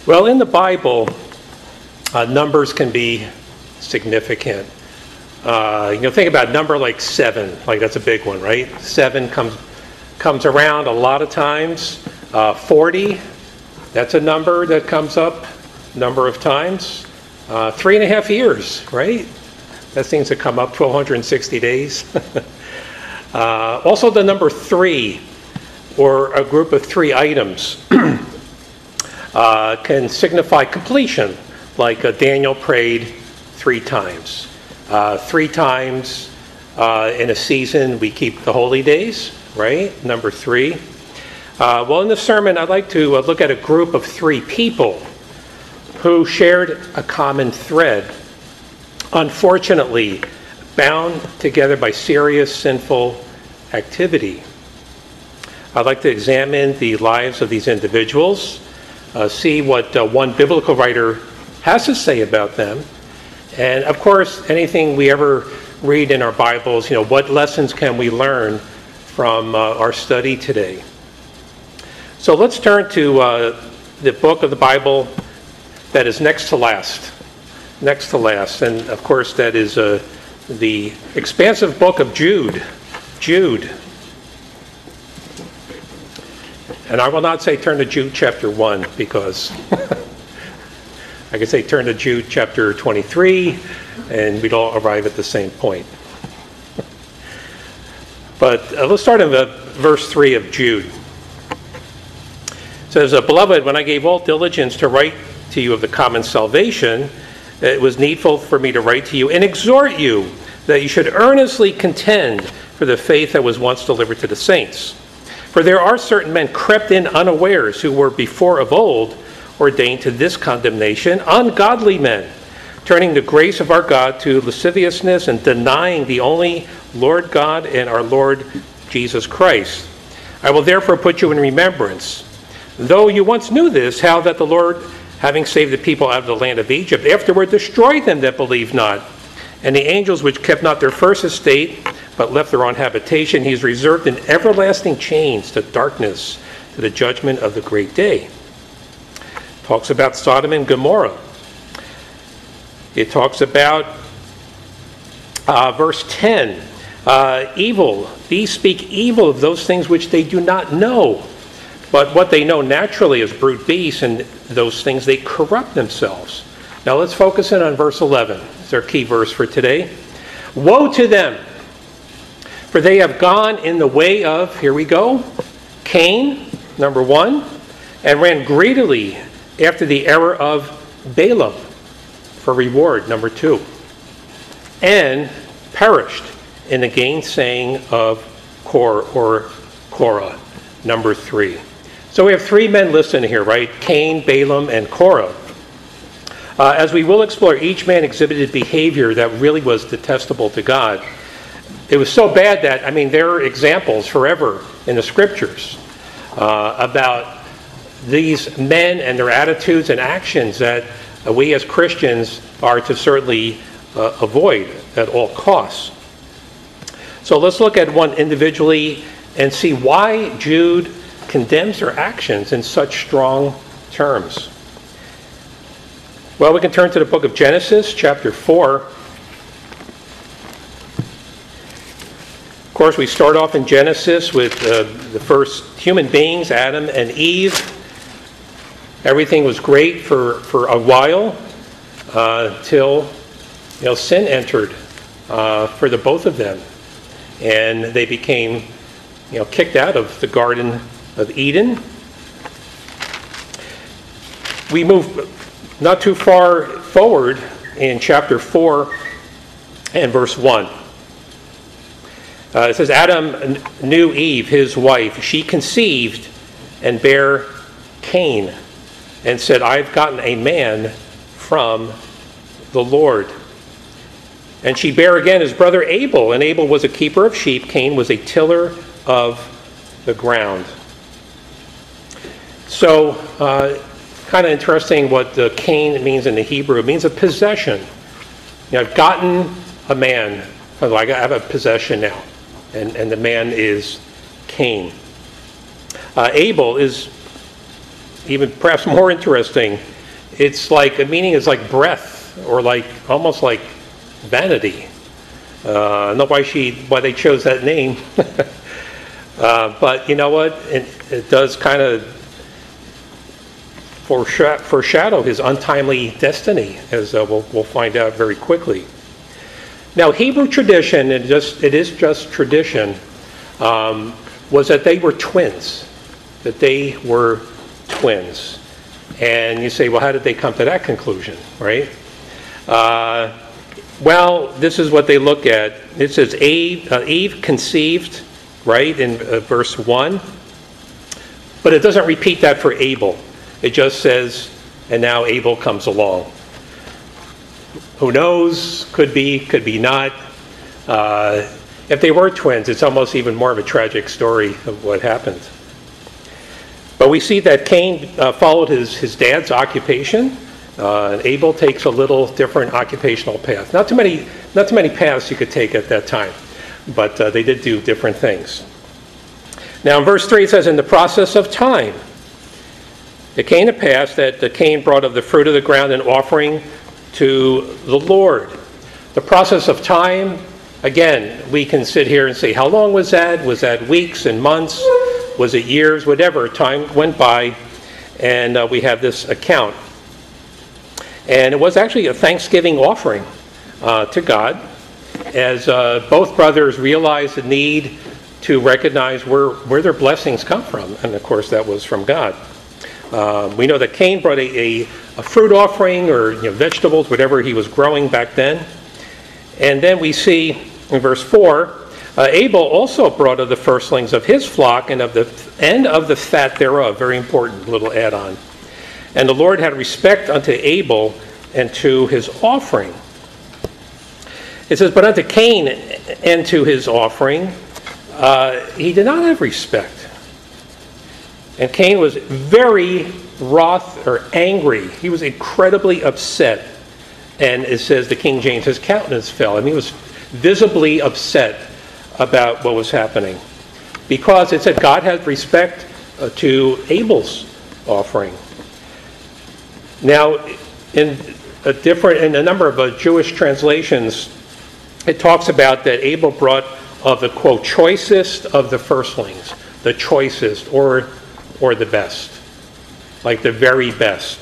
Well, in the Bible, numbers can be significant. Think about a number like 7, like that's a big one, right? 7 comes around a lot of times. 40, that's a number that comes up a number of times. 3.5 years, right? That seems to come up 1,260 days. Also the number 3, or a group of 3 items, can signify completion, like Daniel prayed 3 times. 3 times in a season we keep the holy days, right? Number 3. Well, in this sermon I'd like to look at a group of 3 people who shared a common thread, unfortunately bound together by serious sinful activity. I'd like to examine the lives of these individuals, see what one biblical writer has to say about them, and of course anything we ever read in our Bibles, what lessons can we learn from our study today. So let's turn to the book of the Bible that is next to last. Next to last, and of course that is the expansive book of Jude. And I will not say turn to Jude chapter 1, because I could say turn to Jude chapter 23, and we'd all arrive at the same point. But let's start in verse 3 of Jude. It says, "Beloved, when I gave all diligence to write to you of the common salvation, it was needful for me to write to you and exhort you that you should earnestly contend for the faith that was once delivered to the saints. For there are certain men crept in unawares, who were before of old ordained to this condemnation, ungodly men, turning the grace of our God to lasciviousness and denying the only Lord God and our Lord Jesus Christ. I will therefore put you in remembrance, though you once knew this, how that the Lord, having saved the people out of the land of Egypt, afterward destroyed them that believed not. And the angels which kept not their first estate, but left their own habitation, he is reserved in everlasting chains to darkness, to the judgment of the great day." Talks about Sodom and Gomorrah. It talks about verse 10, evil. These speak evil of those things which they do not know. But what they know naturally is brute beasts, and those things they corrupt themselves. Now let's focus in on verse 11. It's our key verse for today. "Woe to them, for they have gone in the way of," here we go, "Cain," number 1, "and ran greedily after the error of Balaam for reward," number 2, "and perished in the gainsaying of Korah," number 3. So we have 3 men listed here, right? Cain, Balaam, and Korah. As we will explore, each man exhibited behavior that really was detestable to God. It was so bad that, there are examples forever in the scriptures about these men and their attitudes and actions that we as Christians are to certainly avoid at all costs. So let's look at one individually and see why Jude condemns their actions in such strong terms. Well, we can turn to the book of Genesis, chapter 4. Of course, we start off in Genesis with the first human beings, Adam and Eve. Everything was great for a while till sin entered for the both of them, and they became kicked out of the Garden of Eden. We move not too far forward in chapter 4 and verse 1. It says, "Adam knew Eve, his wife. She conceived and bare Cain, and said, I've gotten a man from the Lord. And she bare again his brother Abel, and Abel was a keeper of sheep. Cain was a tiller of the ground." So, kind of interesting what Cain means in the Hebrew. It means a possession. I've gotten a man. I have a possession now. And the man is Cain. Abel is even perhaps more interesting. it's like, a meaning is like breath, or like, almost like vanity. I don't know why they chose that name. But you know what? It does kind of foreshadow his untimely destiny, as we'll find out very quickly. Now, Hebrew tradition, it is just tradition, was that they were twins. That they were twins. And you say, well, how did they come to that conclusion, right? Well, this is what they look at. It says Eve conceived, right, in verse 1. But it doesn't repeat that for Abel. It just says, and now Abel comes along. Who knows? Could be not. If they were twins, it's almost even more of a tragic story of what happened. But we see that Cain followed his dad's occupation, and Abel takes a little different occupational path. Not too many paths you could take at that time, but they did do different things. Now in verse 3 it says, in the process of time, it came to pass that Cain brought of the fruit of the ground an offering to the Lord. The process of time, again, we can sit here and say, how long was that? Was that weeks and months? Was it years? Whatever. Time went by, and we have this account. And it was actually a thanksgiving offering to God, as both brothers realized the need to recognize where their blessings come from. And of course, that was from God. We know that Cain brought a fruit offering, or vegetables, whatever he was growing back then. And then we see in verse 4, Abel also brought of the firstlings of his flock and of the fat thereof. Very important little add-on. And the Lord had respect unto Abel and to his offering. It says, but unto Cain and to his offering, he did not have respect. And Cain was very wroth or angry. He was incredibly upset. And it says the King James, his countenance fell. I mean, he was visibly upset about what was happening. Because it said God had respect to Abel's offering. Now, in a number of Jewish translations, it talks about that Abel brought of the, quote, choicest of the firstlings. The choicest, or the best. Like the very best.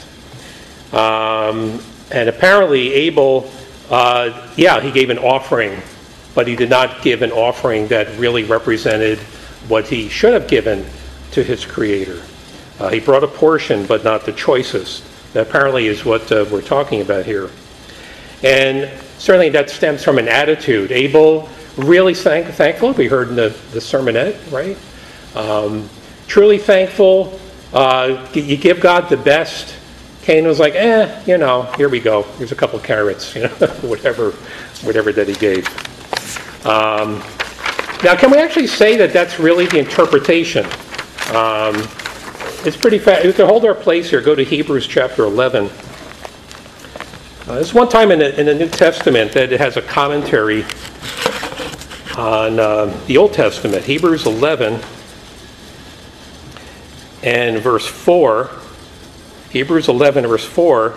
And apparently Abel, he gave an offering, but he did not give an offering that really represented what he should have given to his Creator. He brought a portion, but not the choicest. That apparently is what we're talking about here. And certainly that stems from an attitude. Abel really thankful. We heard in the sermonette, right? Truly thankful. You give God the best. Cain was like, here we go. Here's a couple carrots, whatever that he gave. Now, can we actually say that that's really the interpretation? It's pretty fast. To hold our place here, go to Hebrews chapter 11. There's one time in the New Testament that it has a commentary on the Old Testament. Hebrews 11 and verse 4. Hebrews 11 verse 4.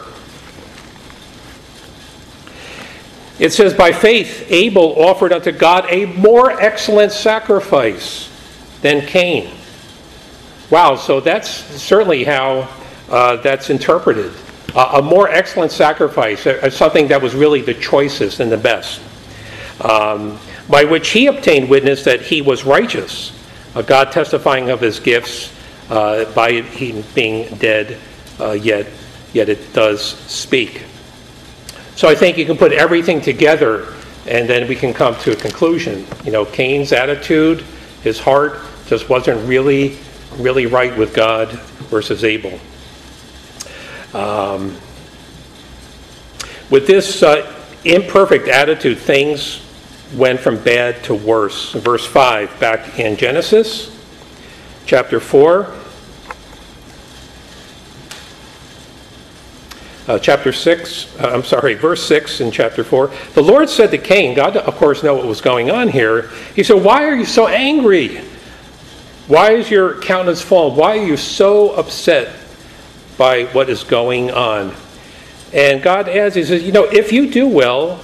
It says, by faith Abel offered unto God a more excellent sacrifice than Cain. Wow, so that's certainly how that's interpreted. A more excellent sacrifice, something that was really the choicest and the best. By which he obtained witness that he was righteous, God testifying of his gifts, by him being dead, yet it does speak. So I think you can put everything together, and then we can come to a conclusion. Cain's attitude, his heart, just wasn't really right with God versus Abel. With this imperfect attitude, things went from bad to worse. Verse 5, back in Genesis, chapter 4. Verse 6 in chapter 4. The Lord said to Cain, God, of course, knew what was going on here. He said, why are you so angry? Why is your countenance fallen? Why are you so upset by what is going on? And God adds, he says, if you do well,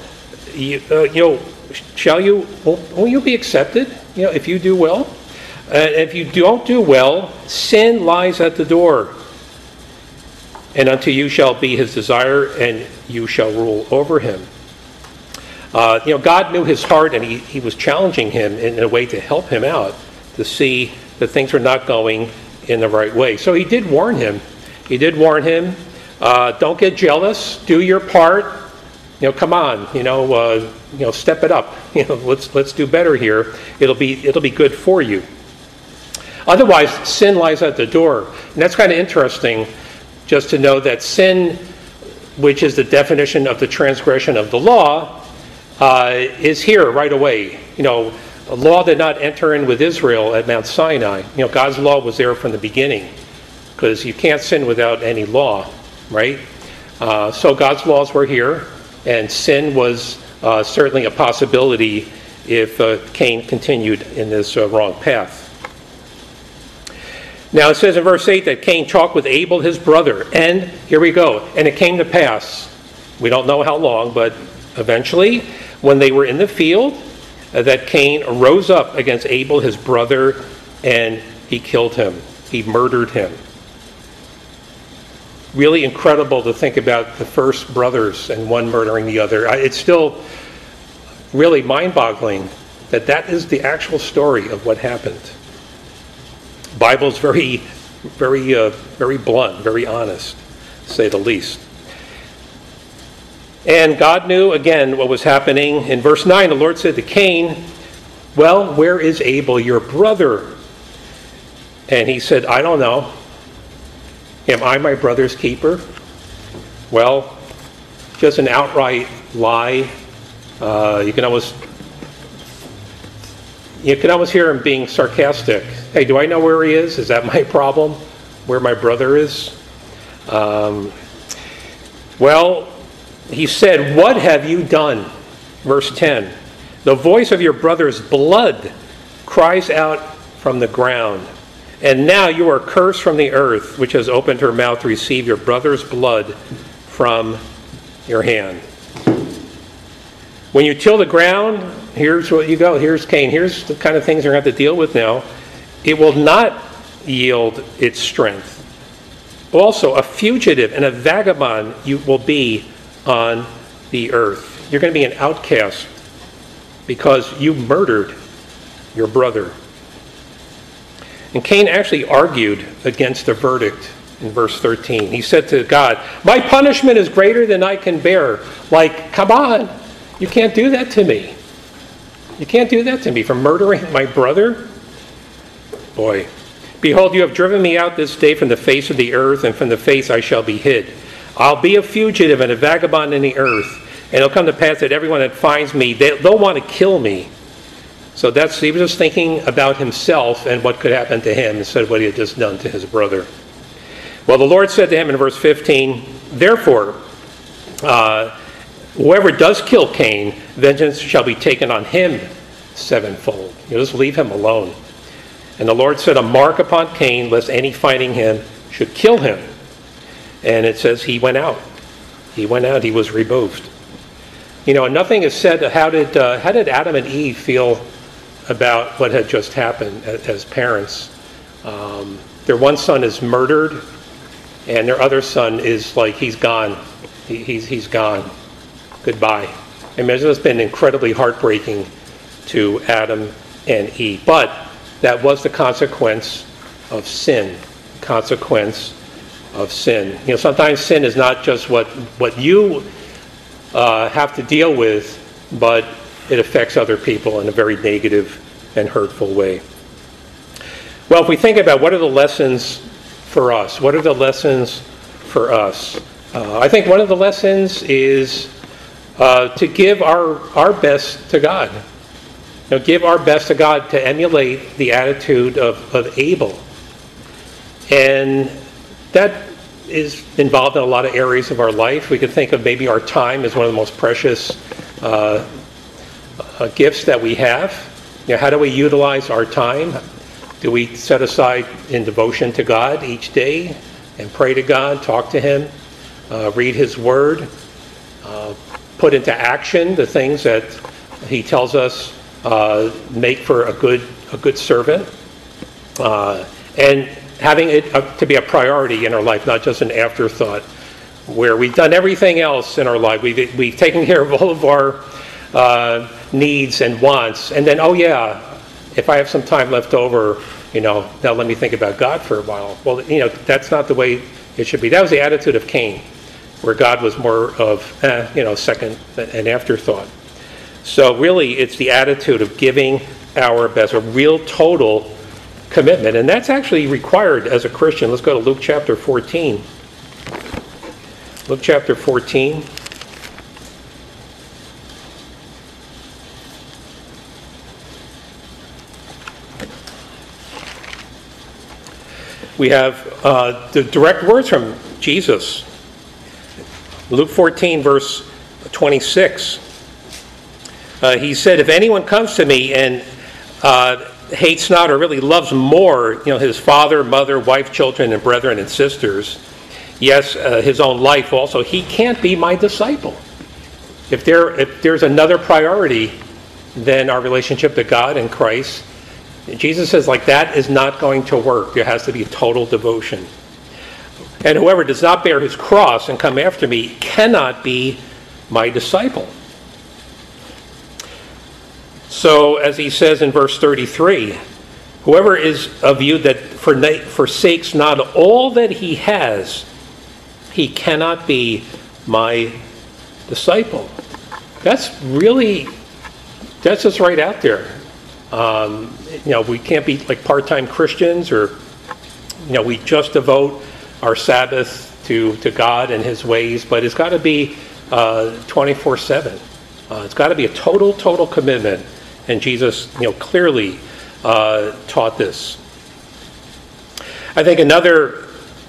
will you be accepted? If you do well? And if you don't do well, sin lies at the door. And unto you shall be his desire, and you shall rule over him. God knew his heart, and he was challenging him in a way to help him out, to see that things were not going in the right way. So he did warn him. Don't get jealous. Do your part. Come on. Step it up. Let's do better here. It'll be good for you. Otherwise, sin lies at the door. And that's kind of interesting, just to know that sin, which is the definition of the transgression of the law, is here right away. A law did not enter in with Israel at Mount Sinai. God's law was there from the beginning, because you can't sin without any law, right? So God's laws were here, and sin was certainly a possibility if Cain continued in this wrong path. Now it says in verse 8 that Cain talked with Abel his brother, and here we go, and it came to pass, we don't know how long, but eventually, when they were in the field, that Cain rose up against Abel his brother, and he killed him. He murdered him. Really incredible to think about the first brothers and one murdering the other. It's still really mind-boggling that is the actual story of what happened. The Bible's very, very blunt, very honest, to say the least. And God knew, again, what was happening. In verse 9, the Lord said to Cain, well, where is Abel, your brother? And he said, I don't know. Am I my brother's keeper? Well, just an outright lie. You can almost hear him being sarcastic. Hey, do I know where he is? Is that my problem? Where my brother is? Well, he said, what have you done? Verse 10. The voice of your brother's blood cries out from the ground. And now you are cursed from the earth, which has opened her mouth to receive your brother's blood from your hand. When you till the ground, here's what you go. Here's Cain. Here's the kind of things you're going to have to deal with now. It will not yield its strength. Also, a fugitive and a vagabond you will be on the earth. You're going to be an outcast because you murdered your brother. And Cain actually argued against the verdict in verse 13. He said to God, my punishment is greater than I can bear. Like, come on, you can't do that to me. You can't do that to me for murdering my brother. Boy, behold, you have driven me out this day from the face of the earth, and from the face I shall be hid. I'll be a fugitive and a vagabond in the earth. And it'll come to pass that everyone that finds me, they'll want to kill me. So he was just thinking about himself and what could happen to him instead of what he had just done to his brother. Well, the Lord said to him in verse 15, therefore, whoever does kill Cain, vengeance shall be taken on him sevenfold. Just leave him alone. And the Lord set a mark upon Cain, lest any finding him should kill him. And it says he went out. He went out. He was removed. Nothing is said. How did Adam and Eve feel about what had just happened as parents? Their one son is murdered, and their other son is like, he's gone. He's gone. Goodbye. I mean, it's been incredibly heartbreaking to Adam and Eve. But that was the consequence of sin. Sometimes sin is not just what you have to deal with, but it affects other people in a very negative and hurtful way. Well, if we think about what are the lessons for us, I think one of the lessons is to give our best to God. Give our best to God to emulate the attitude of Abel. And that is involved in a lot of areas of our life. We could think of maybe our time as one of the most precious gifts that we have. How do we utilize our time? Do we set aside in devotion to God each day and pray to God, talk to Him? read his word, put into action the things that he tells us make for a good servant, and having it to be a priority in our life, not just an afterthought, where we've done everything else in our life. We've taken care of all of our needs and wants, and then, oh yeah, if I have some time left over, now let me think about God for a while. Well, that's not the way it should be. That was the attitude of Cain, where God was more of, second, an afterthought. So really, it's the attitude of giving our best, a real total commitment. And that's actually required as a Christian. Let's go to Luke chapter 14. Luke chapter 14. We have the direct words from Jesus. Luke 14, verse 26. He said, if anyone comes to me and hates not or really loves more, his father, mother, wife, children, and brethren and sisters, yes, his own life also, he can't be my disciple. If there's another priority than our relationship to God and Christ, Jesus says, that is not going to work. There has to be a total devotion. And whoever does not bear his cross and come after me cannot be my disciple. So, as he says in verse 33, whoever is of you that forsakes not all that he has, he cannot be my disciple. That's just right out there. We can't be like part-time Christians, or we just devote our Sabbath to God and his ways, but it's got to be 24/7. It's got to be a total commitment, and Jesus clearly taught this. I think another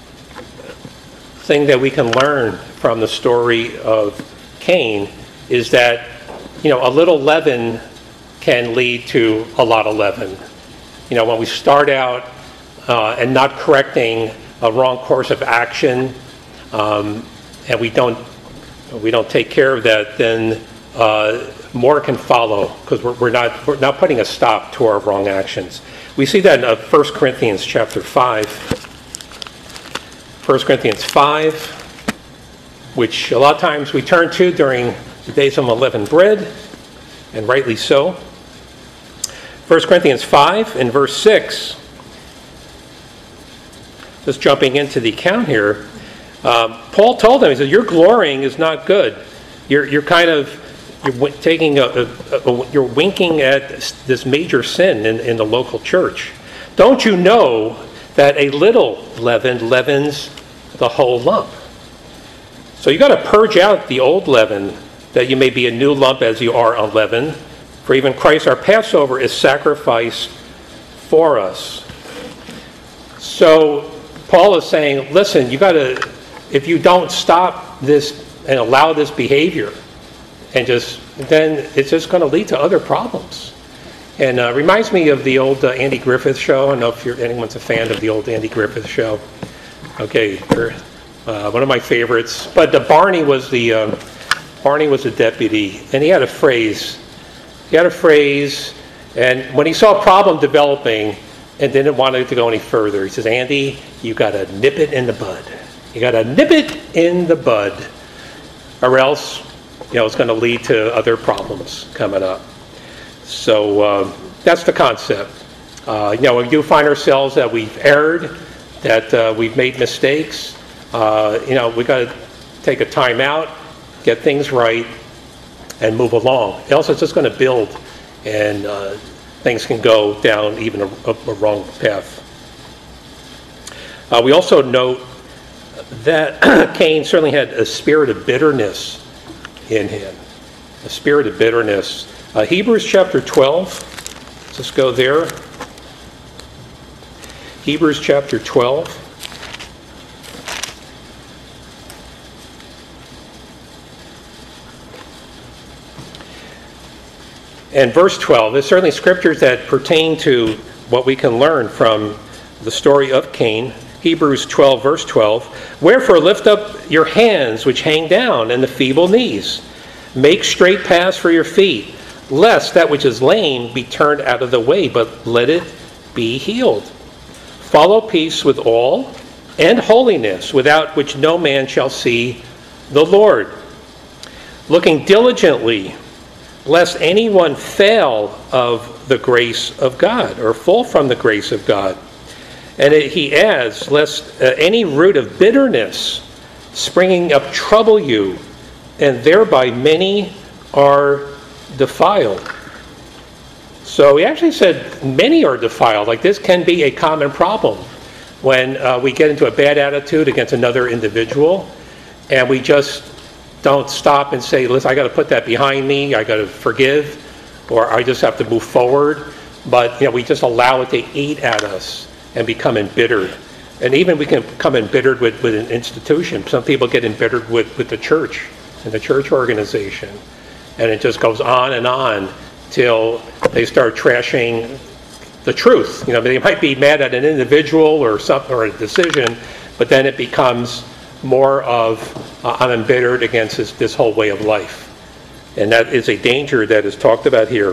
thing that we can learn from the story of Cain is that a little leaven can lead to a lot of leaven. When we start out and not correcting a wrong course of action, and we don't take care of that, then more can follow, because we're not putting a stop to our wrong actions. We see that in 1 Corinthians chapter 5. 1 Corinthians 5, which a lot of times we turn to during the days of unleavened bread, and rightly so. 1 Corinthians 5 and verse 6, just jumping into the account here, Paul told them, he said, your glorying is not good. You're taking you're winking at this major sin in the local church. Don't you know that a little leaven leavens the whole lump? So you got to purge out the old leaven, that you may be a new lump as you are unleavened. For even Christ our Passover is sacrificed for us. So Paul is saying, listen, if you don't stop this and allow this behavior, then it's just going to lead to other problems. And reminds me of the old Andy Griffith show. I don't know if anyone's a fan of the old Andy Griffith show. Okay, one of my favorites. But Barney was the deputy, and he had a phrase. And when he saw a problem developing and didn't want it to go any further, he says, Andy, you got to nip it in the bud. You got to nip it in the bud, or else, it's going to lead to other problems coming up. So that's the concept. We do find ourselves that we've erred, that we've made mistakes. We got to take a time out, get things right, and move along. Else it's just going to build, and things can go down even a wrong path. We also note that Cain certainly had a spirit of bitterness in him. A spirit of bitterness. Hebrews chapter 12. Let's just go there. Hebrews chapter 12. And verse 12, there's certainly scriptures that pertain to what we can learn from the story of Cain Hebrews 12, verse 12, "Wherefore lift up your hands which hang down, and the feeble knees. Make straight paths for your feet, lest that which is lame be turned out of the way, but let it be healed. Follow peace with all, and holiness, without which no man shall see the Lord. Looking diligently, lest anyone fail of the grace of God, or fall from the grace of God." And he adds, "Lest any root of bitterness springing up trouble you, and thereby many are defiled." So he actually said many are defiled. Like, this can be a common problem when we get into a bad attitude against another individual, and we just don't stop and say, "Listen, I got to put that behind me. I got to forgive," or "I just have to move forward." But we just allow it to eat at us and become embittered. And even we can become embittered with an institution. Some people get embittered with the church and the church organization. And it just goes on till they start trashing the truth. They might be mad at an individual or something, or a decision, but then it becomes more of, I'm embittered against this whole way of life. And that is a danger that is talked about here.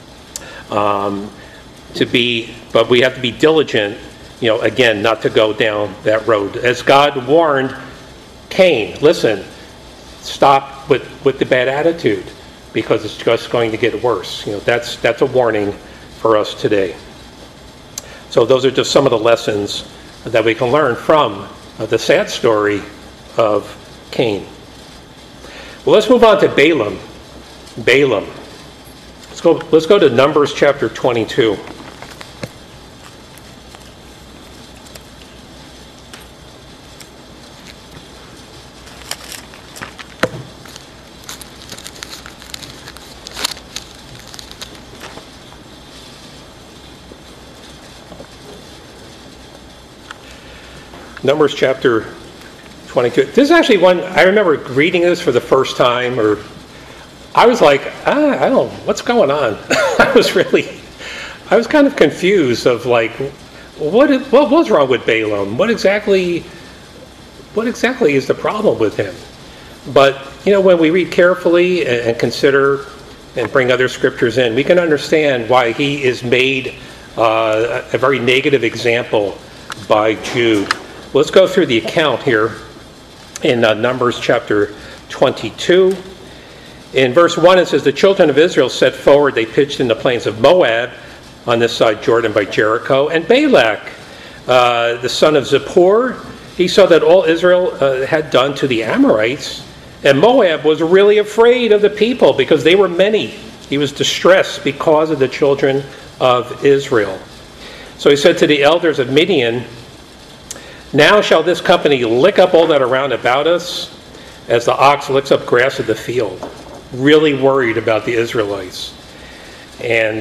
But we have to be diligent, again, not to go down that road. As God warned Cain, listen, stop with the bad attitude, because it's just going to get worse. That's a warning for us today. So those are just some of the lessons that we can learn from the sad story of Cain. Well, let's move on to Balaam. Let's go to Numbers chapter 22. Numbers chapter 22. This is actually one, I remember reading this for the first time, or I was like, I don't know, what's going on? I was kind of confused of like, what was wrong with Balaam? What exactly is the problem with him? But, when we read carefully and consider and bring other scriptures in, we can understand why he is made a very negative example by Jude. Let's go through the account here in Numbers chapter 22. In verse 1 it says, "The children of Israel set forward, they pitched in the plains of Moab on this side Jordan by Jericho. And Balak, the son of Zippor, he saw that all Israel had done to the Amorites, and Moab was really afraid of the people because they were many. He was distressed because of the children of Israel. So he said to the elders of Midian, 'Now shall this company lick up all that are round about us, as the ox licks up grass of the field.'" Really worried about the Israelites. And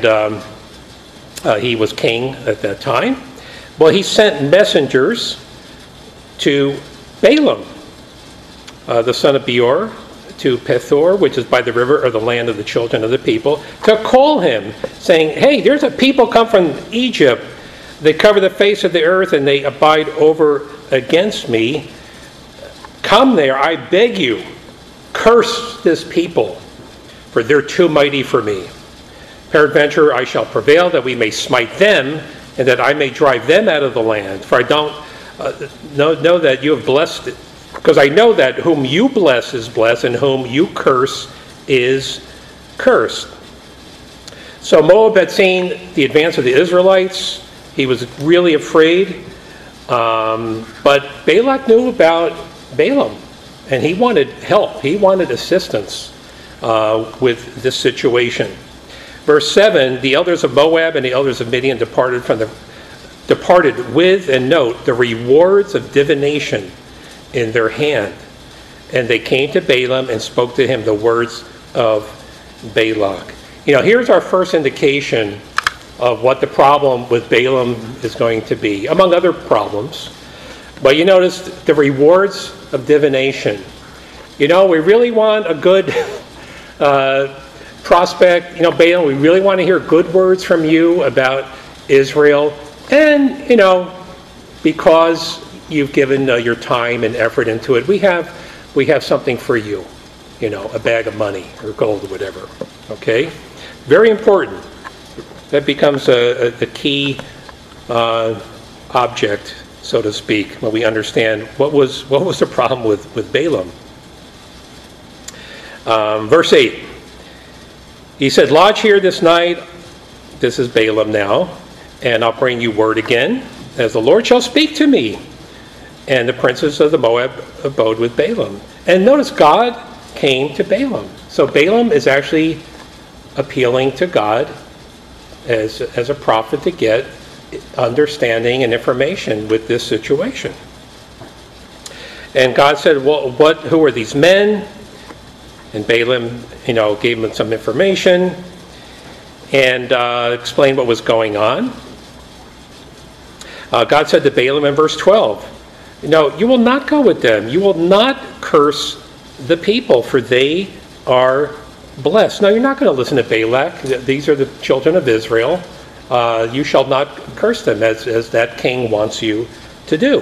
he was king at that time. Well, he sent messengers to Balaam, the son of Beor, to Pethor, which is by the river, or the land of the children of the people, to call him, saying, "Hey, there's a people come from Egypt. They cover the face of the earth, and they abide over against me. Come there, I beg you, curse this people, for they're too mighty for me. Peradventure I shall prevail, that we may smite them, and that I may drive them out of the land. For I don't know that you have blessed it, because I know that whom you bless is blessed, and whom you curse is cursed." So Moab had seen the advance of the Israelites. He was really afraid. But Balak knew about Balaam, and he wanted help. He wanted assistance with this situation. Verse 7, "The elders of Moab and the elders of Midian departed with," and note, "the rewards of divination in their hand. And they came to Balaam and spoke to him the words of Balak." Here's our first indication of what the problem with Balaam is going to be, among other problems. But you notice the rewards of divination. We really want a good prospect. Balaam, we really want to hear good words from you about Israel. And, because you've given your time and effort into it. We have something for you, a bag of money or gold or whatever. Okay? Very important. That becomes a key object, so to speak, when we understand what was the problem with Balaam. Verse 8. He said, "Lodge here this night." This is Balaam now. "And I'll bring you word again, as the Lord shall speak to me." And the princes of the Moab abode with Balaam. And notice God came to Balaam. So Balaam is actually appealing to God as a prophet to get understanding and information with this situation. And God said, "Well, who are these men?" And Balaam, gave him some information and explained what was going on. God said to Balaam in verse 12, "You will not go with them. You will not curse the people, for they are blessed." No, you're not going to listen to Balak. These are the children of Israel. You shall not curse them as that king wants you to do.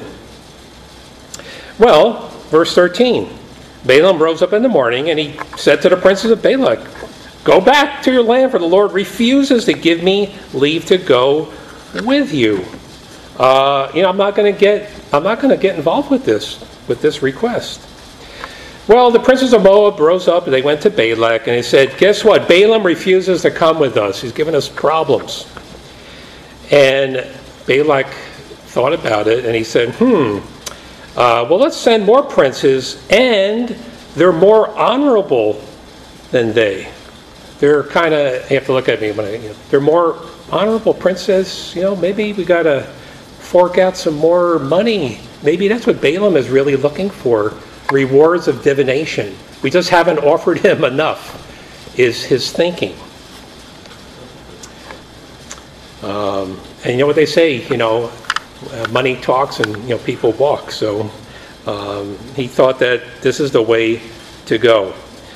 Well, verse 13. Balaam rose up in the morning and he said to the princes of Balak, "Go back to your land, for the Lord refuses to give me leave to go with you." I'm not going to get involved with this request. Well, the princes of Moab rose up and they went to Balak and they said, "Guess what? Balaam refuses to come with us. He's giving us problems." And Balak thought about it and he said, well, let's send more princes, and they're more honorable than they. They're kind of, you have to look at me, they're more honorable princes. Maybe we got to fork out some more money. Maybe that's what Balaam is really looking for, rewards of divination. We just haven't offered him enough, is his thinking. And you know what they say, money talks and people walk. So he thought that this is the way to go.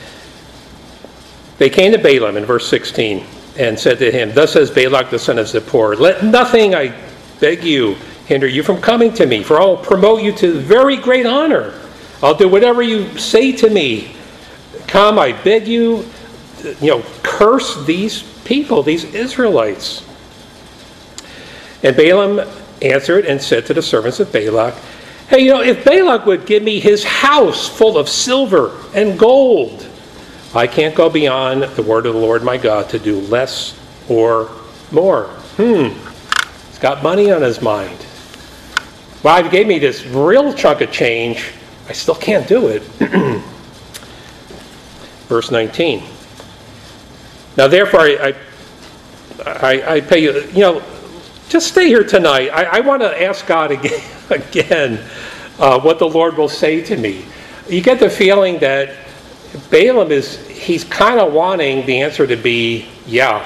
They came to Balaam in verse 16 and said to him, "Thus says Balak the son of Zippor, let nothing, I beg you, hinder you from coming to me, for I will promote you to very great honor. I'll do whatever you say to me. Come, I beg you, curse these people, these Israelites." And Balaam answered and said to the servants of Balak, "Hey, if Balak would give me his house full of silver and gold, I can't go beyond the word of the Lord my God to do less or more." He's got money on his mind. Well, if he gave me this real chunk of change, I still can't do it. Verse 19. "Now therefore I pay you, just stay here tonight. I want to ask God again what the Lord will say to me." You get the feeling that Balaam he's kind of wanting the answer to be, yeah.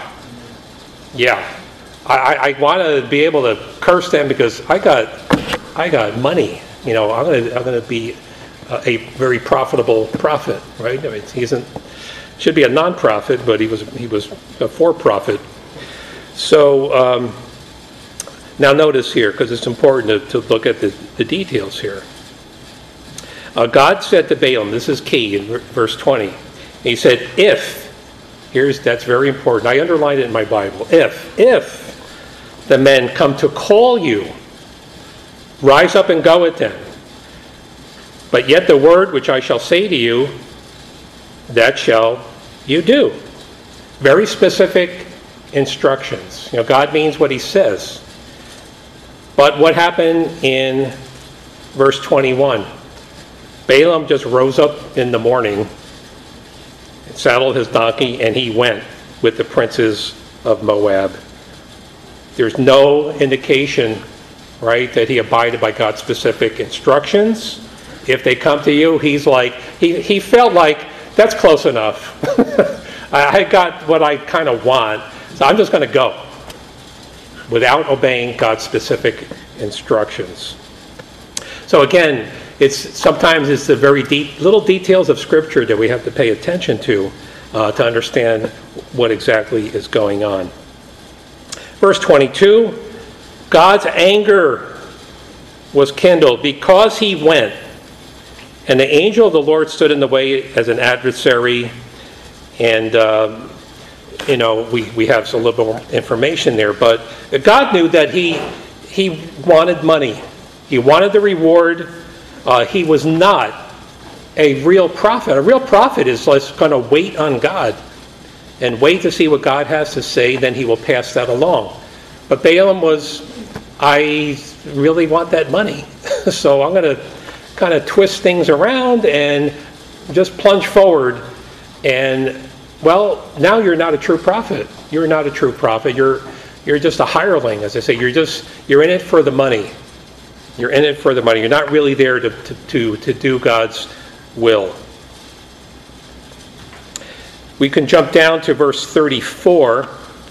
I want to be able to curse them because I got money. I'm going to be a very profitable prophet, right? I mean, he should be a non-profit, but he was a for-profit. So now notice here, because it's important to look at the details here. God said to Balaam, this is key in verse 20. He said, that's very important. I underlined it in my Bible. If the men come to call you, rise up and go with them. But yet the word which I shall say to you, that shall you do. Very specific instructions. God means what he says. But what happened in verse 21? Balaam just rose up in the morning, saddled his donkey, and he went with the princes of Moab. There's no indication, right, that he abided by God's specific instructions. If they come to you, he's like, he felt like, that's close enough. I got what I kind of want, so I'm just going to go without obeying God's specific instructions. So again, sometimes it's the very little details of Scripture that we have to pay attention to understand what exactly is going on. Verse 22, God's anger was kindled because he went. And the angel of the Lord stood in the way as an adversary. And, we have a little bit more information there. But God knew that he wanted money. He wanted the reward. He was not a real prophet. A real prophet is just going to wait on God and wait to see what God has to say, then he will pass that along. But Balaam was, I really want that money. So I'm going to kind of twist things around and just plunge forward. And, well, now you're not a true prophet. You're not a true prophet. You're just a hireling, as I say. You're in it for the money. You're in it for the money. You're not really there to do God's will. We can jump down to verse 34.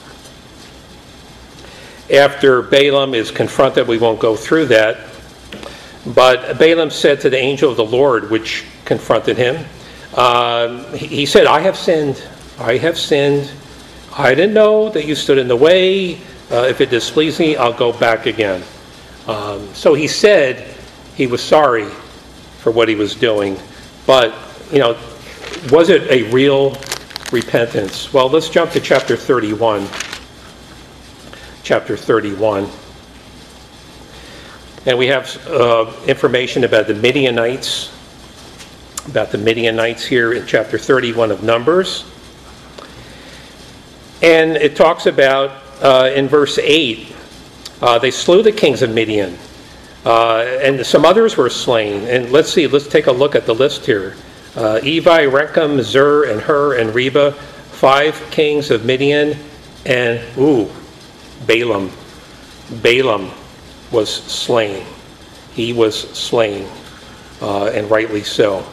After Balaam is confronted, we won't go through that. But Balaam said to the angel of the Lord, which confronted him, he said, I have sinned. I have sinned. I didn't know that you stood in the way. If it displeased me, I'll go back again. So he said he was sorry for what he was doing. But, was it a real repentance? Well, let's jump to chapter 31. Chapter 31. And we have information about the Midianites. About the Midianites here in chapter 31 of Numbers. And it talks about, in verse 8, they slew the kings of Midian. And some others were slain. And let's take a look at the list here. Evi, Rechem, Zur, and Hur, and Reba, 5 kings of Midian, and, Balaam. Balaam was slain. He was slain, and rightly so.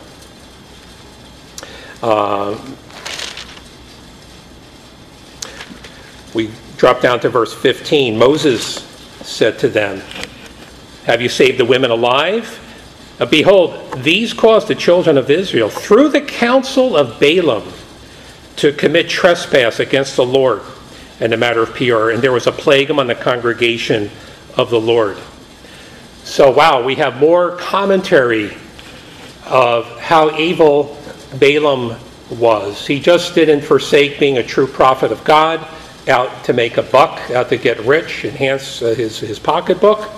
We drop down to verse 15. Moses said to them, have you saved the women alive? Behold, these caused the children of Israel, through the counsel of Balaam, to commit trespass against the Lord in the matter of Peor, and there was a plague among the congregation of the Lord. So, wow, we have more commentary of how evil Balaam was. He just didn't forsake being a true prophet of God, out to make a buck, out to get rich, enhance his pocketbook.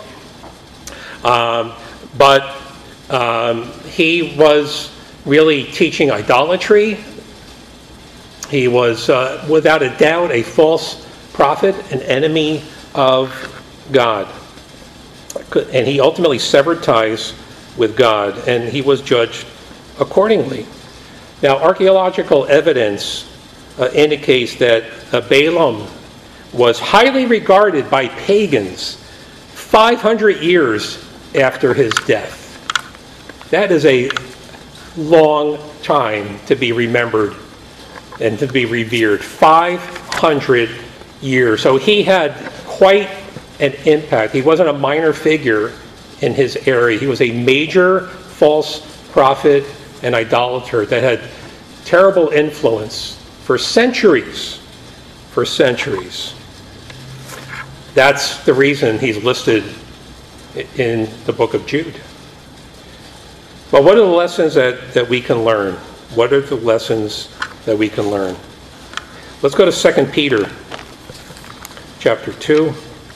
But he was really teaching idolatry. He was, without a doubt, a false prophet, an enemy of God. And he ultimately severed ties with God, and he was judged accordingly. Now, archaeological evidence indicates that Balaam was highly regarded by pagans 500 years after his death. That is a long time to be remembered and to be revered. 500 years. So he had quite an impact. He wasn't a minor figure in his area. He was a major false prophet and idolater that had terrible influence for centuries. For centuries. That's the reason he's listed in the book of Jude. But what are the lessons that we can learn? What are the lessons that we can learn? Let's go to 2 Peter chapter 2.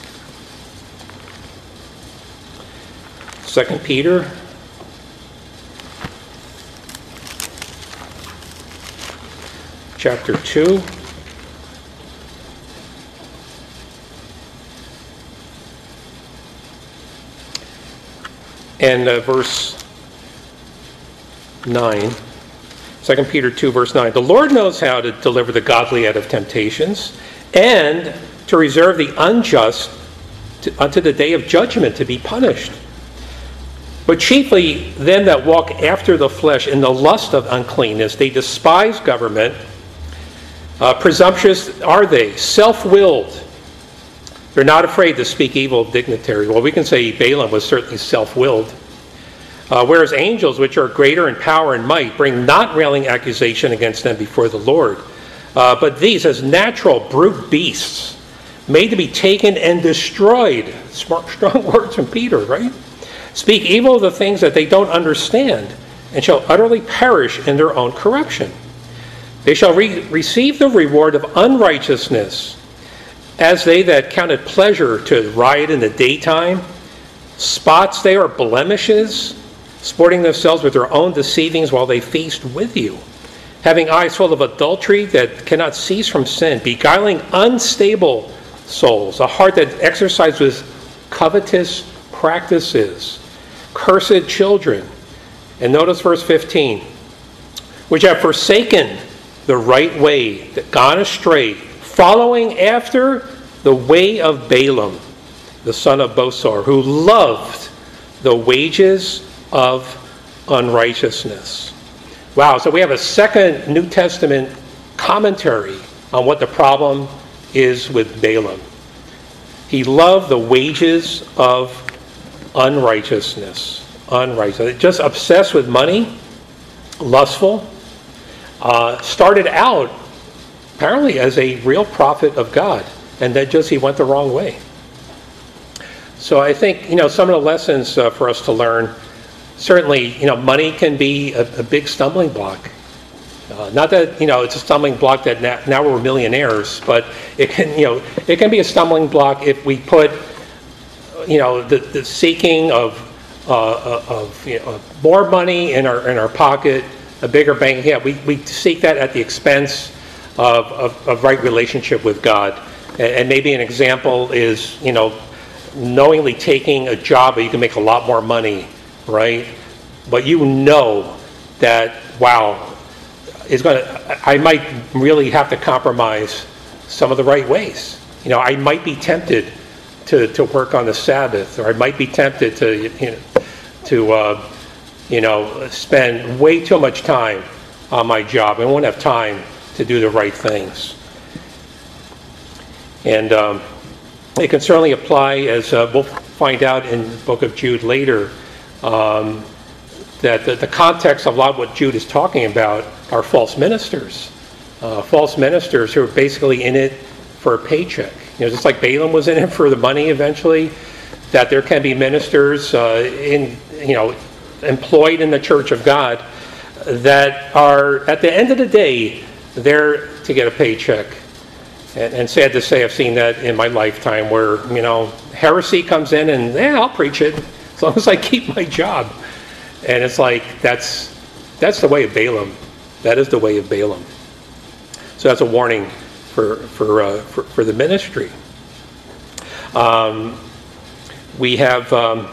2 Peter chapter 2. And verse 9. 2 Peter 2, verse 9. The Lord knows how to deliver the godly out of temptations, and to reserve the unjust unto the day of judgment to be punished. But chiefly them that walk after the flesh in the lust of uncleanness, they despise government. Presumptuous are they, self-willed. They're not afraid to speak evil of dignitaries. Well, we can say Balaam was certainly self-willed. Whereas angels, which are greater in power and might, bring not railing accusation against them before the Lord. But these, as natural brute beasts, made to be taken and destroyed. Strong words from Peter, right? speak evil of the things that they don't understand, and shall utterly perish in their own corruption. They shall receive the reward of unrighteousness, as they that counted pleasure to riot in the daytime. Spots they are blemishes, sporting themselves with their own deceivings while they feast with you, having eyes full of adultery that cannot cease from sin, beguiling unstable souls, a heart that exercises covetous practices, cursed children. And notice verse 15, which have forsaken the right way, that gone astray, following after the way of Balaam, the son of Bosor, who loved the wages of unrighteousness. Wow, so we have a second New Testament commentary on what the problem is with Balaam. He loved the wages of unrighteousness. Just obsessed with money, lustful. Started out apparently as a real prophet of God, and then he went the wrong way. So I think, some of the lessons for us to learn, certainly, money can be a big stumbling block. Not that, it's a stumbling block that now we're millionaires, but it can be a stumbling block if we put, the seeking of more money in our pocket, a bigger bank. Yeah, we seek that at the expense of right relationship with God. And maybe an example is, knowingly taking a job where you can make a lot more money, right? But that, wow, I might really have to compromise some of the right ways. I might be tempted to work on the Sabbath, or I might be tempted to spend way too much time on my job. I won't have time to do the right things. And it can certainly apply, as we'll find out in the book of Jude later, that the context of a lot of what Jude is talking about are false ministers. False ministers who are basically in it for a paycheck. Just like Balaam was in it for the money eventually, that there can be ministers employed in the church of God that are, at the end of the day, there to get a paycheck. And sad to say, I've seen that in my lifetime where, heresy comes in and, I'll preach it as long as I keep my job. And it's like, that's the way of Balaam. That is the way of Balaam. So that's a warning for the ministry. We have,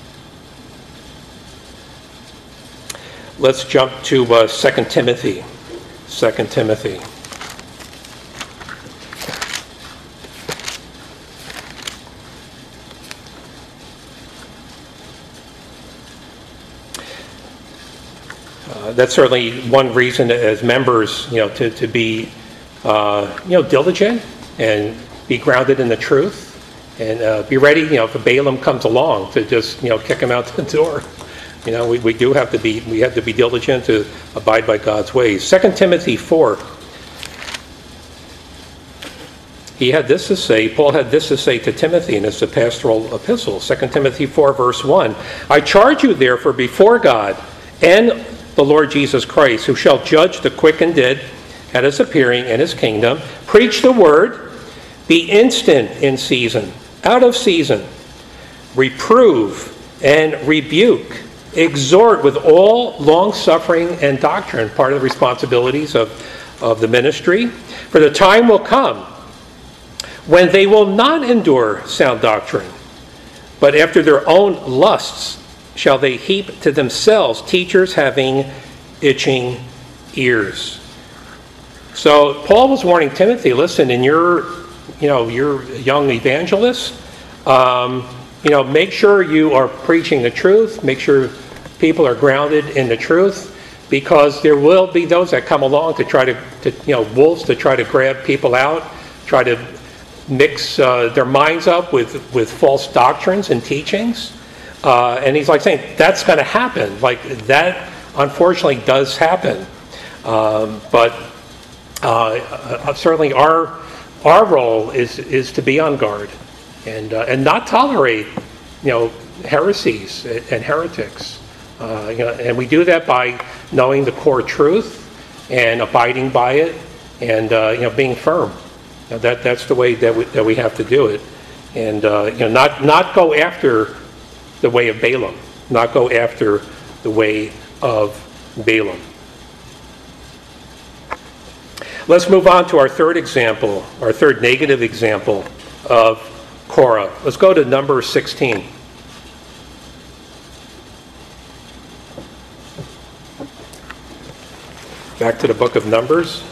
let's jump to 2 Timothy. 2 Timothy. That's certainly one reason as members, to be, diligent and be grounded in the truth, and be ready, if a Balaam comes along, to just, kick him out the door. We do have to be, diligent to abide by God's ways. 2 Timothy 4. Paul had this to say to Timothy in his pastoral epistle, 2 Timothy 4, verse 1. I charge you therefore before God and the Lord Jesus Christ, who shall judge the quick and dead at his appearing in his kingdom. Preach the word, be instant in season, out of season, reprove and rebuke, exhort with all long-suffering and doctrine, part of the responsibilities of the ministry. For the time will come when they will not endure sound doctrine, but after their own lusts shall they heap to themselves teachers having itching ears. So Paul was warning Timothy, listen, in your young evangelist, make sure you are preaching the truth, make sure people are grounded in the truth, because there will be those that come along to try to wolves to try to grab people out, try to mix their minds up with false doctrines and teachings. And he's like saying that's going to happen. Like that, unfortunately, does happen. But certainly, our role is to be on guard and not tolerate, heresies and heretics. And we do that by knowing the core truth and abiding by it, and being firm. That's the way that we have to do it, and not go after the way of Balaam, not go after the way of Balaam. Let's move on to our third example, our third negative example of Korah. Let's go to Numbers 16. Back to the book of Numbers.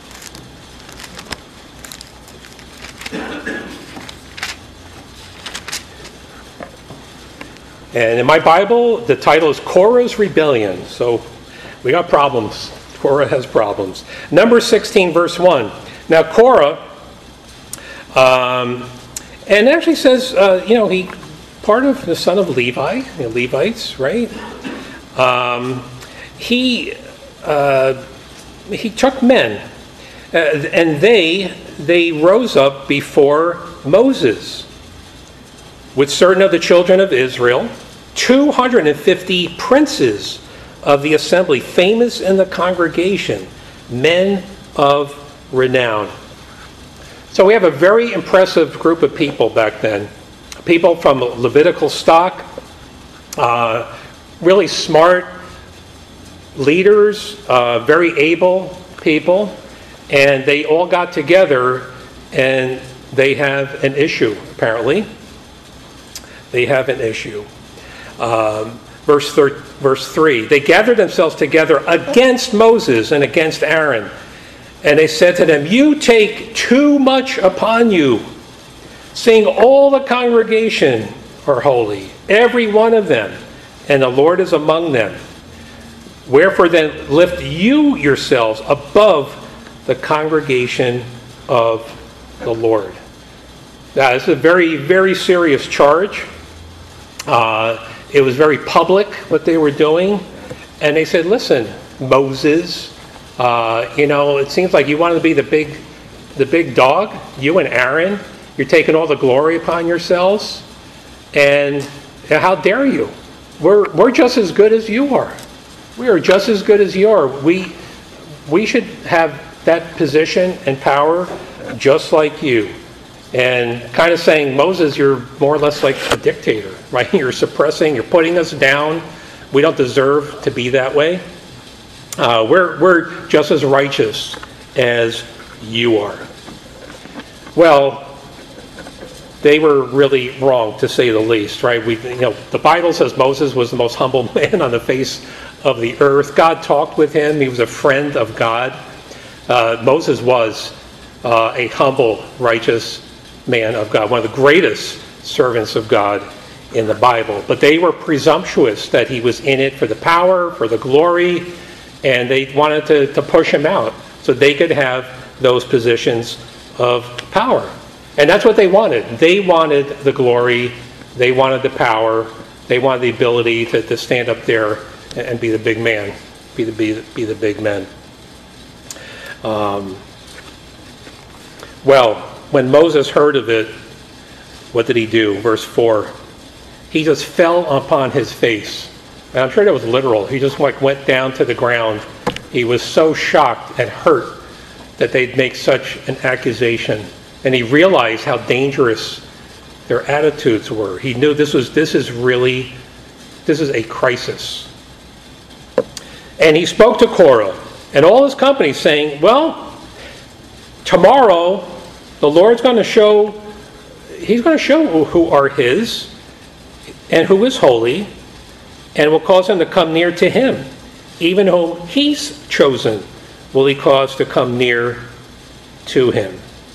And in my Bible, the title is Korah's Rebellion. So we got problems. Korah has problems. Numbers 16, verse 1. Now Korah, and it actually says, he part of the son of Levi, Levites, right? He took men, and they rose up before Moses with certain of the children of Israel, 250 princes of the assembly, famous in the congregation, men of renown. So we have a very impressive group of people back then. People from Levitical stock, really smart leaders, very able people, and they all got together and they have an issue, apparently. They have an issue. Verse 3, they gathered themselves together against Moses and against Aaron. And they said to them, "You take too much upon you, seeing all the congregation are holy, every one of them, and the Lord is among them. Wherefore then lift you yourselves above the congregation of the Lord." Now, this is a very, very serious charge. It was very public what they were doing. And they said, "Listen, Moses, it seems like you want to be the big dog, you and Aaron. You're taking all the glory upon yourselves. And how dare you? We're just as good as you are. We are just as good as you are. We should have that position and power just like you." And kind of saying, Moses, you're more or less like a dictator, right? You're suppressing, you're putting us down. We don't deserve to be that way. We're just as righteous as you are. Well, they were really wrong, to say the least, right? The Bible says Moses was the most humble man on the face of the earth. God talked with him. He was a friend of God. Moses was a humble, righteous man of God, one of the greatest servants of God in the Bible. But they were presumptuous that he was in it for the power, for the glory, and they wanted to push him out so they could have those positions of power. And that's what they wanted. They wanted the glory, they wanted the power, they wanted the ability to stand up there and be the big man, be the big men. Well, when Moses heard of it, what did he do? Verse 4. He just fell upon his face. And I'm sure that was literal. He just went down to the ground. He was so shocked and hurt that they'd make such an accusation. And he realized how dangerous their attitudes were. He knew this is a crisis. And he spoke to Korah and all his company, saying, "Well, tomorrow the Lord's going to show, he's going to show who are his and who is holy, and will cause them to come near to him. Even whom he's chosen will he cause to come near to him."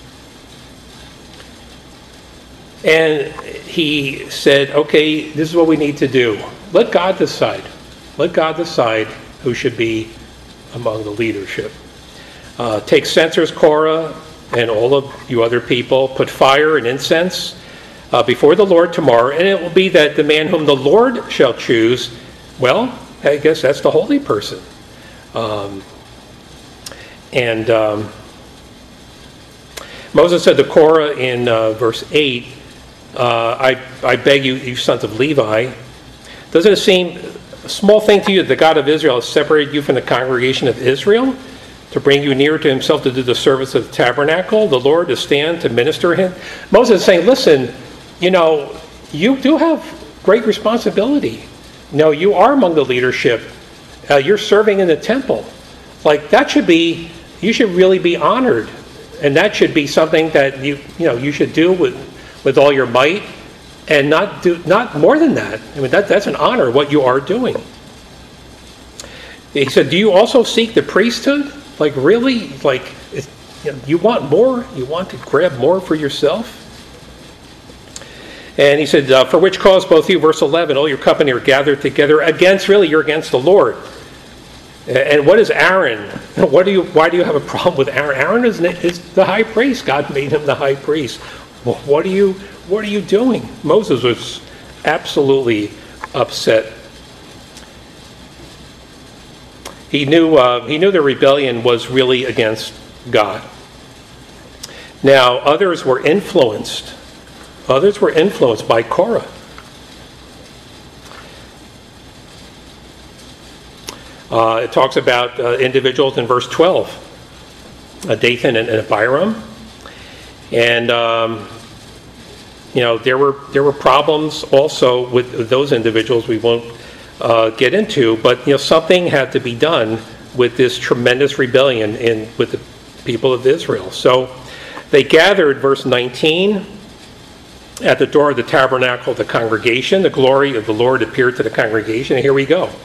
And he said, okay, this is what we need to do. Let God decide. Let God decide who should be among the leadership. Take censers, Korah, and all of you other people. Put fire and incense before the Lord tomorrow, and it will be that the man whom the Lord shall choose, well, I guess that's the holy person. Moses said to Korah in verse 8, I beg you, you sons of Levi, doesn't it seem a small thing to you that the God of Israel has separated you from the congregation of Israel to bring you near to himself to do the service of the tabernacle, the Lord to stand to minister him? Moses is saying, listen, you do have great responsibility. You are among the leadership. You're serving in the temple. Like, that should be, you should really be honored. And that should be something that you should do with all your might, and not more than that. I mean, that's an honor, what you are doing. He said, do you also seek the priesthood? Like, really? Like, you want more? You want to grab more for yourself? And he said, for which cause both you, verse 11, all your company are gathered together against, really, you're against the Lord. And what is Aaron? Why do you have a problem with Aaron? Aaron is the high priest. God made him the high priest. Well, what are you doing? Moses was absolutely upset. He knew the rebellion was really against God. Now, others were influenced by Korah. It talks about individuals in verse 12, Dathan and Abiram. And there were problems also with those individuals we won't get into, but something had to be done with this tremendous rebellion with the people of Israel. So they gathered, verse 19, at the door of the tabernacle of the congregation. The glory of the Lord appeared to the congregation. And here we go.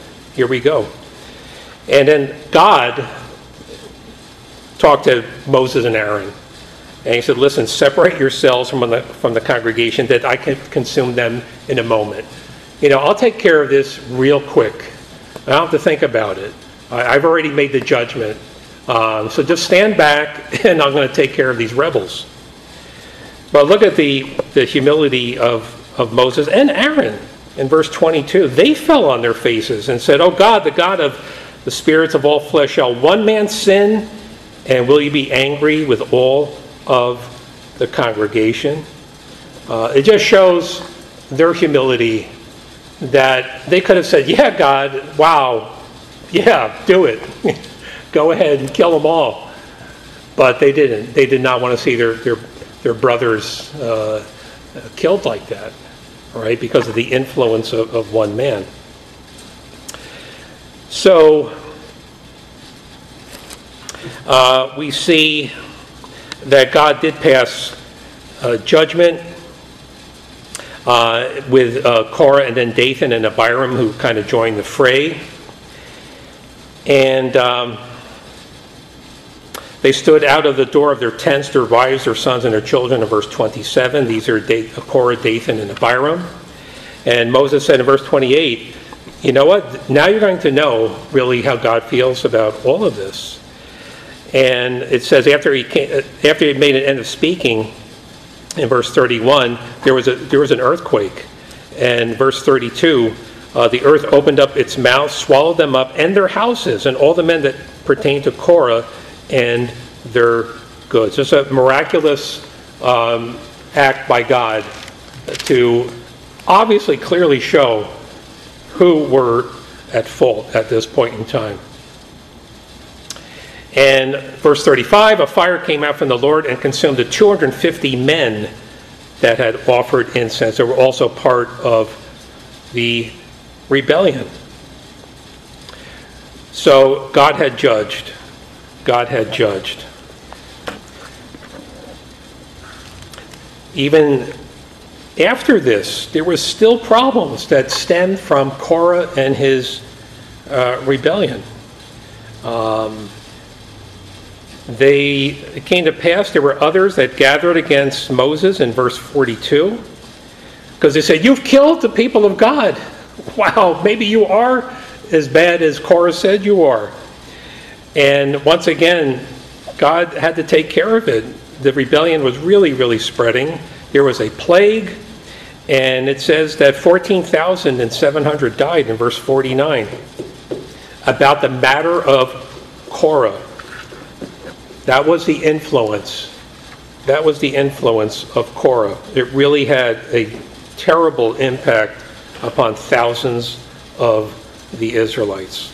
And then God talked to Moses and Aaron. And he said, listen, separate yourselves from the congregation that I can consume them in a moment. I'll take care of this real quick. I don't have to think about it. I've already made the judgment. So just stand back, and I'm going to take care of these rebels. But look at the humility of Moses and Aaron in verse 22. They fell on their faces and said, oh God, the God of the spirits of all flesh, shall one man sin, and will you be angry with all of the congregation? It just shows their humility, that they could have said, yeah, God, wow, yeah, do it. Go ahead and kill them all. But they didn't. They did not want to see their brothers killed like that, all right, because of the influence of one man. So we see that God did pass judgment with Korah and then Dathan and Abiram, who kind of joined the fray. And they stood out of the door of their tents, their wives, their sons, and their children, in verse 27. These are Korah, Dathan, and Abiram. And Moses said in verse 28, you know what? Now you're going to know really how God feels about all of this. And it says after he made an end of speaking, in verse 31, there was an earthquake. And verse 32, the earth opened up its mouth, swallowed them up, and their houses, and all the men that pertained to Korah and their goods. Just a miraculous act by God to obviously clearly show who were at fault at this point in time. And verse 35, a fire came out from the Lord and consumed the 250 men that had offered incense. They were also part of the rebellion. So God had judged. God had judged. Even after this, there were still problems that stemmed from Korah and his rebellion. It came to pass there were others that gathered against Moses in verse 42, because they said, you've killed the people of God. Wow, maybe you are as bad as Korah said you are. And once again, God had to take care of it. The rebellion was really, really spreading. There was a plague, and it says that 14,700 died in verse 49 about the matter of Korah. That was the influence That was the influence of Korah. It really had a terrible impact upon thousands of the Israelites.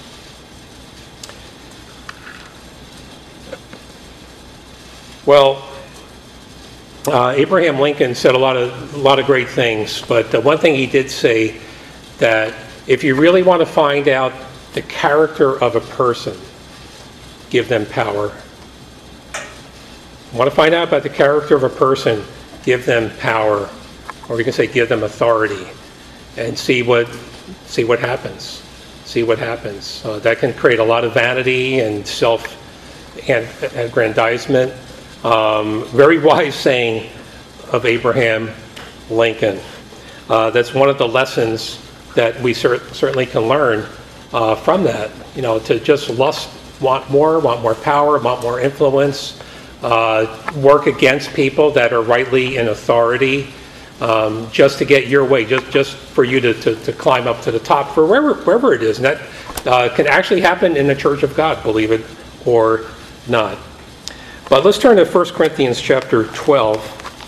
Well, Abraham Lincoln said a lot of great things, but one thing he did say, that if you really want to find out the character of a person, give them power. Want to find out about the character of a person, give them power, or we can say give them authority, and see what happens. See what happens. That can create a lot of vanity and self-aggrandizement. Very wise saying of Abraham Lincoln. That's one of the lessons that we certainly can learn from that. To just want more power, want more influence, work against people that are rightly in authority, just to get your way, just for you to climb up to the top, for wherever it is. And that can actually happen in the Church of God, believe it or not. But let's turn to 1 Corinthians chapter 12.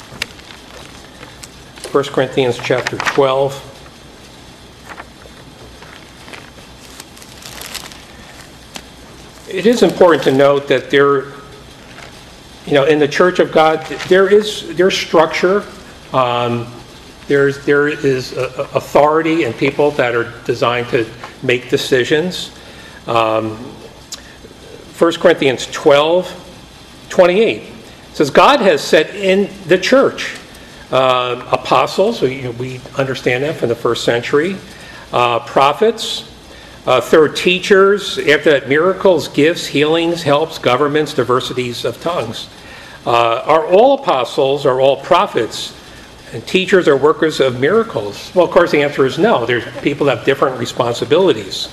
1 Corinthians chapter 12. It is important to note that in the Church of God, there's structure. There is authority and people that are designed to make decisions. 1 Corinthians 12:28 says, God has set in the church apostles, we understand that from the first century, prophets, third teachers, after that miracles, gifts, healings, helps, governments, diversities of tongues. Are all apostles, are all prophets, and teachers are workers of miracles? Well, of course, the answer is no. People have different responsibilities.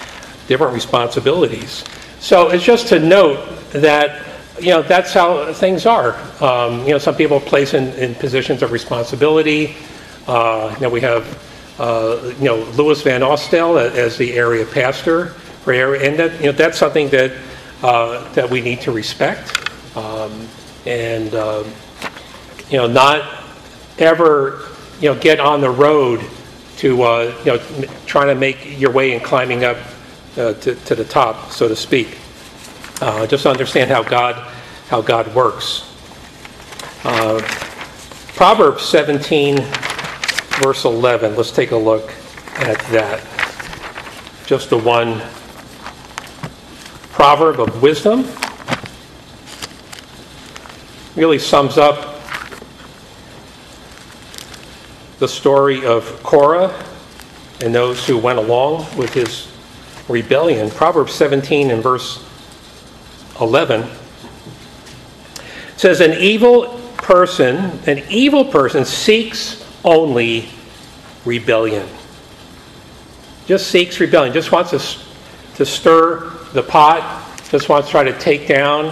So it's just to note that, that's how things are. Some people placed in positions of responsibility. We have, Louis Van Ostel as the area pastor for area, and that's something that we need to respect, and not ever get on the road to trying to make your way and climbing up to the top, so to speak. Just understand how God works. Proverbs 17, verse 11. Let's take a look at that. Just the one proverb of wisdom. Really sums up the story of Korah and those who went along with his rebellion. Proverbs 17 and verse 11 says, an evil person seeks only rebellion. Just seeks rebellion. Just wants to stir the pot. Just wants to try to take down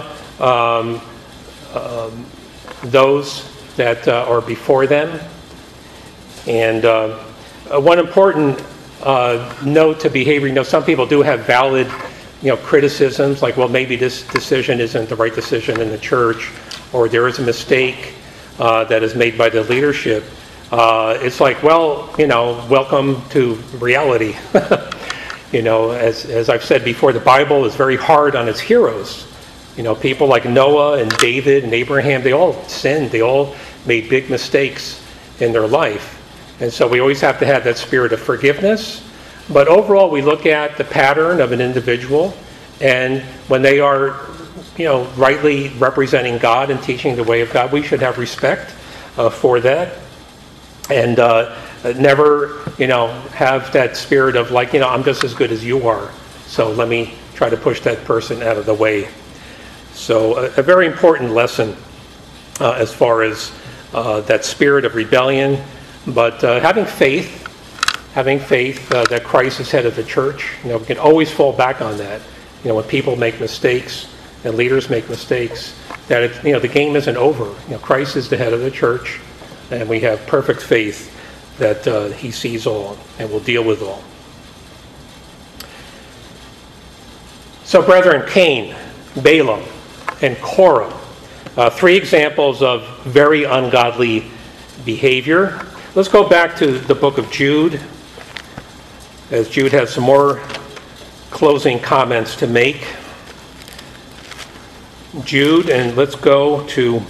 those that are before them. And one important note to behavior, some people do have valid criticisms, like, well, maybe this decision isn't the right decision in the church, or there is a mistake that is made by the leadership. It's like, well, welcome to reality. As I've said before, the Bible is very hard on its heroes. People like Noah and David and Abraham, they all sinned. They all made big mistakes in their life. And so we always have to have that spirit of forgiveness. But overall, we look at the pattern of an individual, and when they are, rightly representing God and teaching the way of God, we should have respect for that, and never, have that spirit of like, I'm just as good as you are, so let me try to push that person out of the way. So a very important lesson as far as that spirit of rebellion, but having faith that Christ is head of the church. We can always fall back on that. When people make mistakes and leaders make mistakes, that the game isn't over. Christ is the head of the church, and we have perfect faith that he sees all and will deal with all. So, brethren, Cain, Balaam, and Korah, three examples of very ungodly behavior. Let's go back to the book of Jude, as Jude has some more closing comments to make. Jude, and let's go to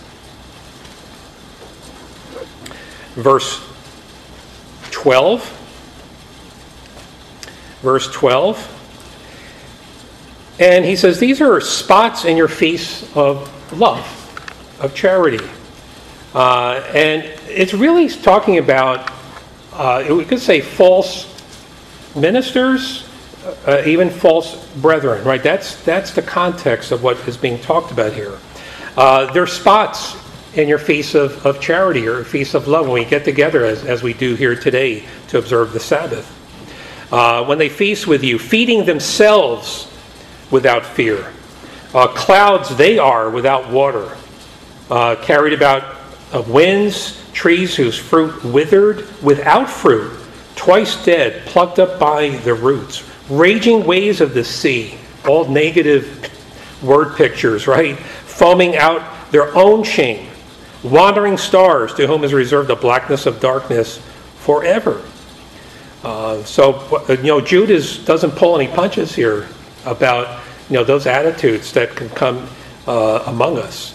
verse 12. Verse 12. And he says, these are spots in your feast of love, of charity. And it's really talking about, we could say, false ministers, even false brethren, right? That's the context of what is being talked about here. There are spots in your feast of charity or feast of love when we get together as we do here today to observe the Sabbath. When they feast with you, feeding themselves without fear. Clouds they are without water, carried about of winds, trees whose fruit withered, without fruit, twice dead, plucked up by the roots. Raging waves of the sea, all negative word pictures, right? Foaming out their own shame. Wandering stars to whom is reserved the blackness of darkness forever. Jude doesn't pull any punches here about those attitudes that can come among us.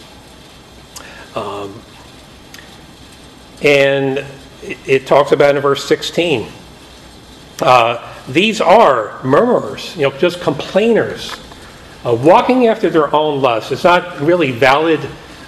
And it talks about in verse 16. These are murmurers, just complainers, walking after their own lusts. It's not really valid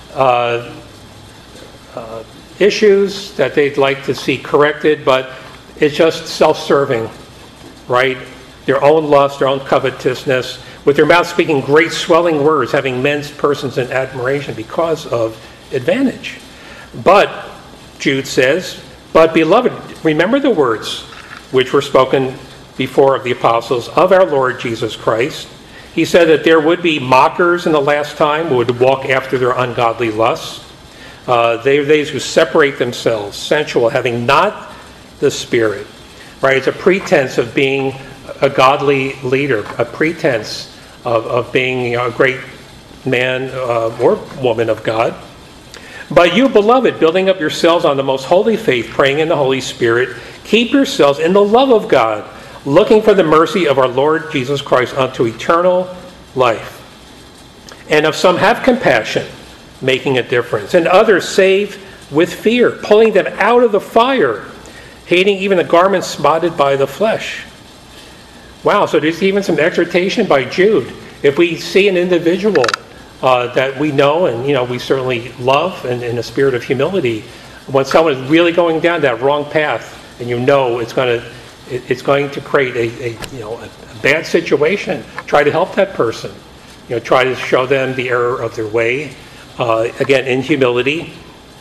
issues that they'd like to see corrected, but it's just self-serving, right? Their own lust, their own covetousness, with their mouth speaking great swelling words, having men's persons in admiration because of advantage. But, Jude says, but beloved, remember the words which were spoken before of the apostles of our Lord Jesus Christ. He said that there would be mockers in the last time who would walk after their ungodly lusts. They are those who separate themselves, sensual, having not the Spirit. Right? It's a pretense of being a godly leader, a pretense of being a great man or woman of God. But you, beloved, building up yourselves on the most holy faith, praying in the Holy Spirit, keep yourselves in the love of God, looking for the mercy of our Lord Jesus Christ unto eternal life. And of some have compassion, making a difference, and others save with fear, pulling them out of the fire, hating even the garments spotted by the flesh. Wow, so there's even some exhortation by Jude. If we see an individual that we know and we certainly love, and in a spirit of humility, when someone is really going down that wrong path, and it's going to create a bad situation, try to help that person. Try to show them the error of their way, again in humility.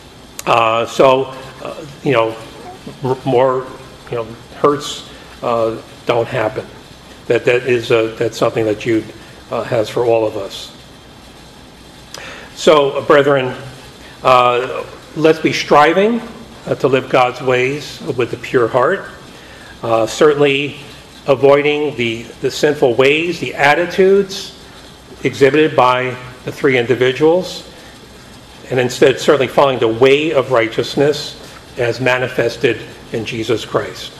More hurts don't happen. That's something that Jude has for all of us. So, brethren, let's be striving to live God's ways with a pure heart. Certainly avoiding the sinful ways, the attitudes exhibited by the three individuals, and instead certainly following the way of righteousness as manifested in Jesus Christ.